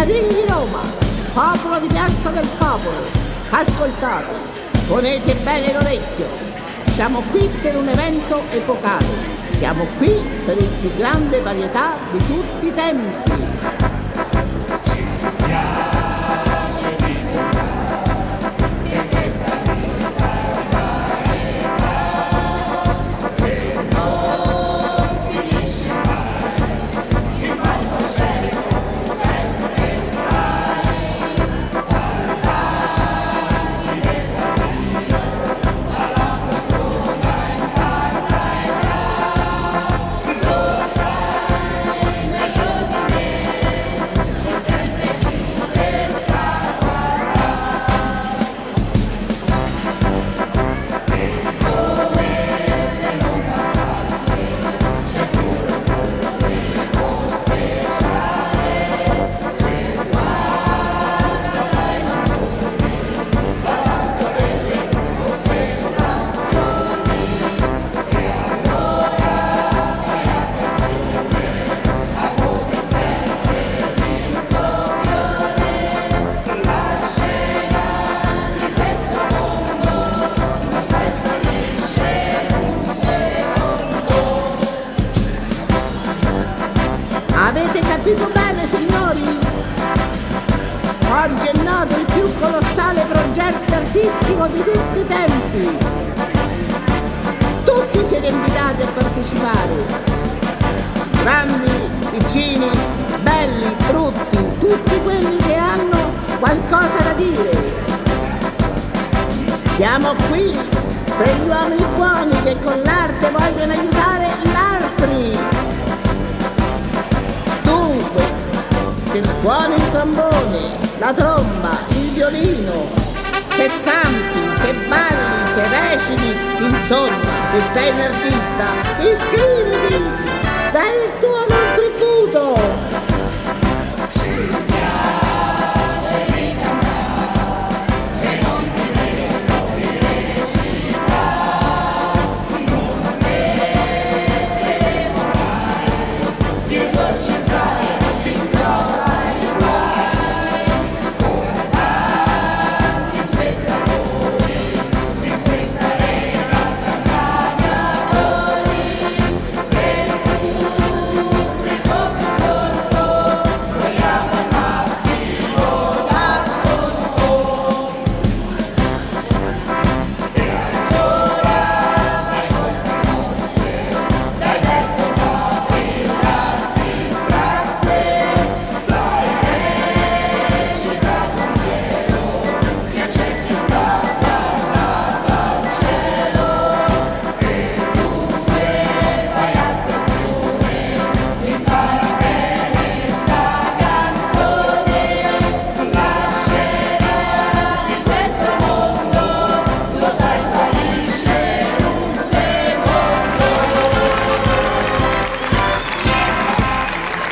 Cittadini di Roma, popolo di Piazza del Popolo, ascoltate, ponete bene l'orecchio. Siamo qui per un evento epocale, siamo qui per il più grande varietà di tutti i tempi. Avete capito bene, signori? Oggi è nato il più colossale progetto artistico di tutti i tempi. Tutti siete invitati a partecipare. Grandi, piccini, belli, brutti, tutti quelli che hanno qualcosa da dire. Siamo qui per gli uomini buoni che con l'arte vogliono aiutare l'altri. Che suoni il trombone, la tromba, il violino, se canti, se balli, se reciti, insomma, se sei un artista, iscriviti!